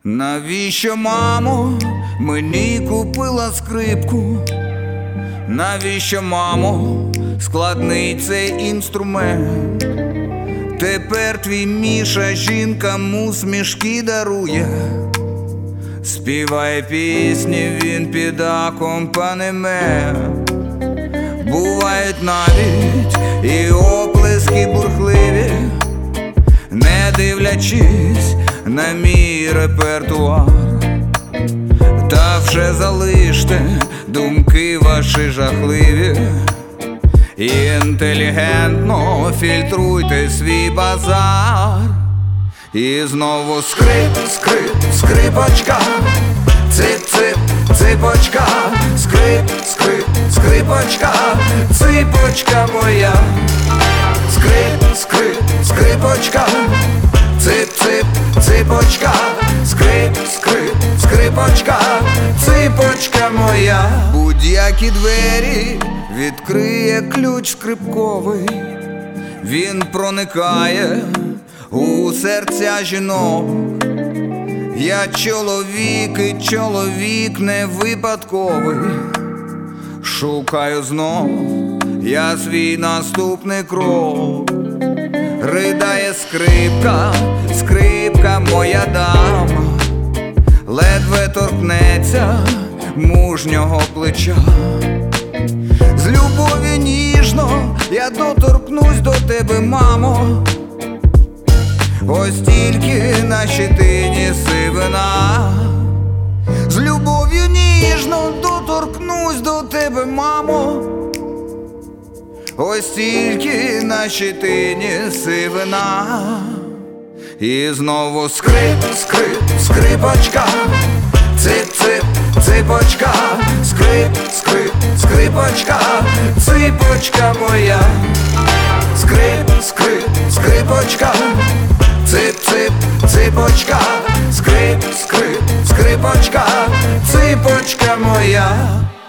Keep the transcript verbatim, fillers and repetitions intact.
Навіщо, мамо, мені купила скрипку? Навіщо, мамо, складний цей інструмент? Тепер твій Міша жінкам усмішки дарує, співає пісні він під акомпанемент. Бувають навіть і оплески бурхливі, не дивлячись на мій репертуар. Та вже залиште думки ваші жахливі, інтелігентно фільтруйте свій базар. І знову скрип, скрип, скрипочка, цип-цип, ципочка, скрип, скрип, скрипочка, ципочка моя. Скрип, скрип, скрипочка, цип-цип, ципочка, скрип, скрип, скрипочка, ципочка моя. Будь-які двері відкриє ключ скрипковий, він проникає у серця жінок. Я чоловік і чоловік не випадковий, шукаю знов я свій наступний крок. Ридає скрипка, скрипка моя дама, ледве торкнеться мужнього плеча. З любові ніжно я доторкнусь до тебе, мамо, ось тільки на щитині сивина. З любов'ю ніжно доторкнусь до тебе, мамо, ось тільки на щитині сивина. І знову скрип, скрип, скрипочка, цип-цип, ципочка, скрип, скрип, скрипочка, ципочка моя. Скрип, скрип, скрипочка, цип-цип, ципочка, скрип, скрип, скрипочка, ципочка моя.